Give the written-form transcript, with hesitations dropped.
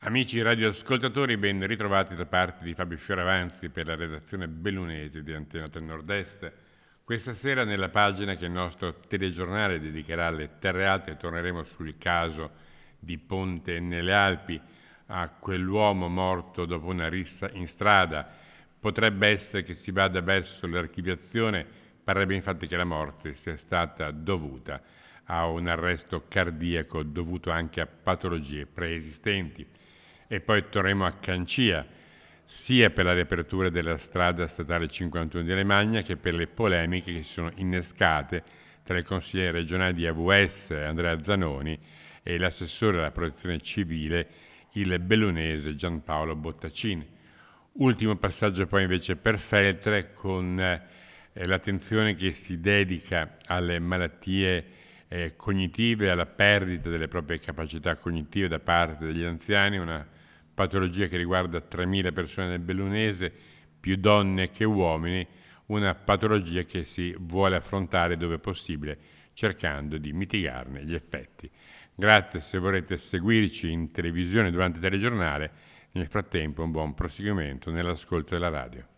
Amici radioascoltatori, ben ritrovati da parte di Fabio Fioravanzi per la redazione bellunese di Antena 3 Nord-Est. Questa sera nella pagina che il nostro telegiornale dedicherà alle terre alte torneremo sul caso di Ponte nelle Alpi, a quell'uomo morto dopo una rissa in strada. Potrebbe essere che si vada verso l'archiviazione, parrebbe infatti che la morte sia stata dovuta a un arresto cardiaco dovuto anche a patologie preesistenti. E poi torneremo a Cancia, sia per la riapertura della strada statale 51 di Alemagna che per le polemiche che si sono innescate tra il consigliere regionale di AVS Andrea Zanoni e l'assessore alla protezione civile, il bellunese Gianpaolo Bottacini. Ultimo passaggio poi invece per Feltre, con l'attenzione che si dedica alle malattie cognitive, alla perdita delle proprie capacità cognitive da parte degli anziani, una patologia che riguarda 3.000 persone nel bellunese, più donne che uomini, una patologia che si vuole affrontare dove possibile, cercando di mitigarne gli effetti. Grazie se vorrete seguirci in televisione durante il telegiornale. Nel frattempo un buon proseguimento nell'ascolto della radio.